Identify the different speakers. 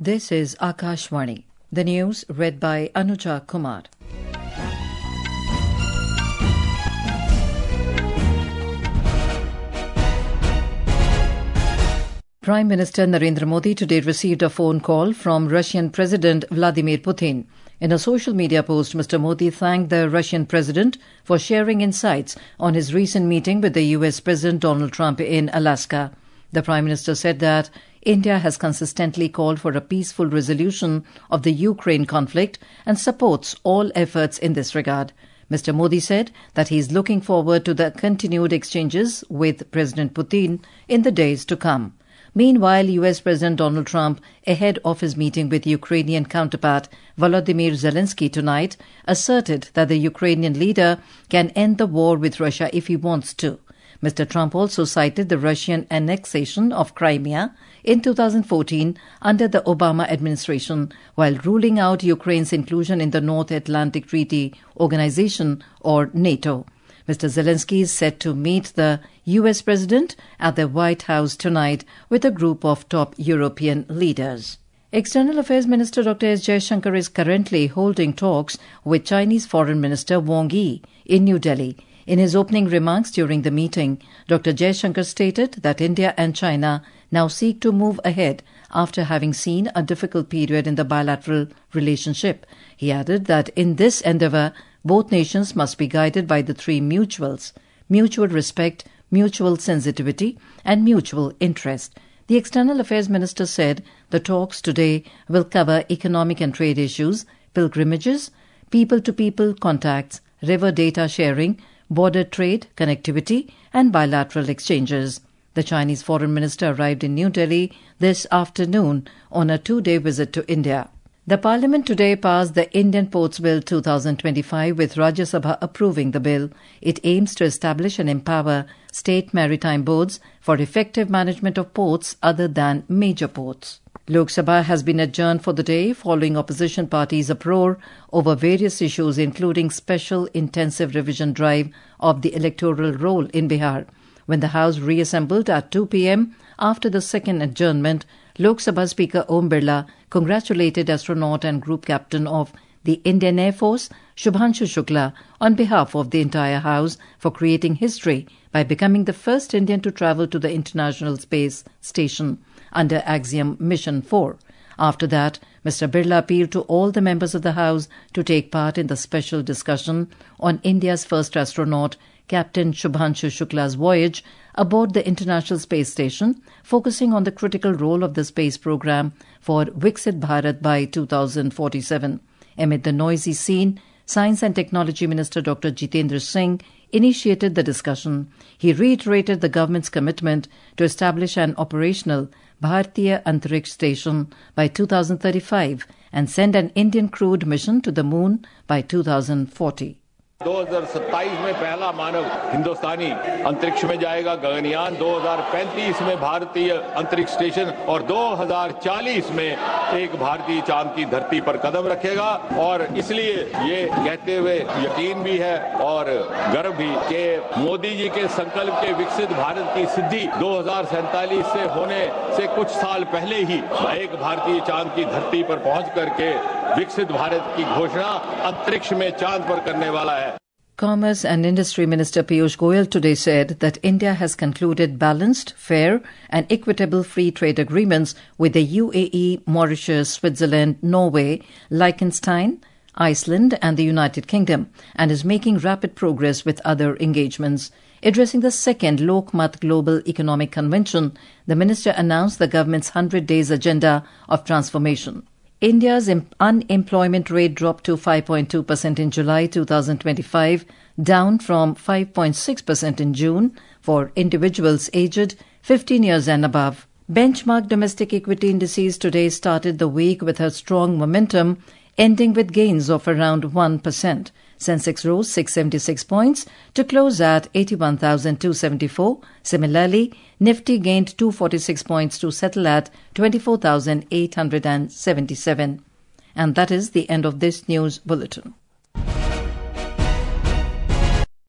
Speaker 1: This is Akashvani. The news read by Anuja Kumar. Prime Minister Narendra Modi today received a phone call from Russian President Vladimir Putin. In a social media post, Mr. Modi thanked the Russian President for sharing insights on his recent meeting with the US President Donald Trump in Alaska. The Prime Minister said that India has consistently called for a peaceful resolution of the Ukraine conflict and supports all efforts in this regard. Mr. Modi said that he is looking forward to the continued exchanges with President Putin in the days to come. Meanwhile, US President Donald Trump, ahead of his meeting with Ukrainian counterpart Volodymyr Zelensky tonight, asserted that the Ukrainian leader can end the war with Russia if he wants to. Mr. Trump also cited the Russian annexation of Crimea in 2014 under the Obama administration, while ruling out Ukraine's inclusion in the North Atlantic Treaty Organization, or NATO. Mr. Zelensky is set to meet the US President at the White House tonight with a group of top European leaders. External Affairs Minister Dr. S. Jaishankar is currently holding talks with Chinese Foreign Minister Wang Yi in New Delhi. In his opening remarks during the meeting, Dr. Jaishankar stated that India and China now seek to move ahead after having seen a difficult period in the bilateral relationship. He added that in this endeavour, both nations must be guided by the three mutuals: mutual respect, mutual sensitivity, and mutual interest. The External Affairs Minister said the talks today will cover economic and trade issues, pilgrimages, people-to-people contacts, river data sharing, border trade, connectivity, and bilateral exchanges. The Chinese Foreign Minister arrived in New Delhi this afternoon on a two-day visit to India. The Parliament today passed the Indian Ports Bill 2025 with Rajya Sabha approving the bill. It aims to establish and empower state maritime boards for effective management of ports other than major ports. Lok Sabha has been adjourned for the day following opposition parties' uproar over various issues, including special intensive revision drive of the electoral roll in Bihar. When the House reassembled at 2 p.m. after the second adjournment, Lok Sabha Speaker Om Birla congratulated astronaut and group captain of the Indian Air Force, Shubhanshu Shukla, on behalf of the entire House for creating history by becoming the first Indian to travel to the International Space Station under Axiom Mission 4. After that, Mr. Birla appealed to all the members of the House to take part in the special discussion on India's first astronaut, Captain Shubhanshu Shukla's voyage aboard the International Space Station, focusing on the critical role of the space program for Viksit Bharat by 2047. Amid the noisy scene, Science and Technology Minister Dr. Jitendra Singh initiated the discussion. He reiterated the government's commitment to establish an operational Bharatiya Antariksh Station by 2035 and send an Indian crewed mission to the moon by 2040.
Speaker 2: 2027 में पहला मानव हिंदुस्तानी अंतरिक्ष में जाएगा, गगनयान 2035 में भारतीय अंतरिक्ष station और 2040 में एक भारतीय चांद की धरती पर कदम रखेगा। और इसलिए ये कहते हुए यकीन भी है और गर्व भी कि मोदी जी के संकल्प के विकसित भारत की सिद्धि 2047 से होने से कुछ साल पहले ही एक भारतीय चांद की धरती पर पहुंच करके विकसित भारत की घोषणा अंतरिक्ष में चांद पर करने वाला है।
Speaker 1: Commerce and Industry Minister Piyush Goyal today said that India has concluded balanced, fair and equitable free trade agreements with the UAE, Mauritius, Switzerland, Norway, Liechtenstein, Iceland and the United Kingdom, and is making rapid progress with other engagements. Addressing the second Lok Mat Global Economic Convention, the minister announced the government's 100 days agenda of transformation. India's unemployment rate dropped to 5.2% in July 2025, down from 5.6% in June for individuals aged 15 years and above. Benchmark domestic equity indices today started the week with a strong momentum, ending with gains of around 1%. Sensex rose 676 points to close at 81,274. Similarly, Nifty gained 246 points to settle at 24,877. And that is the end of this news bulletin.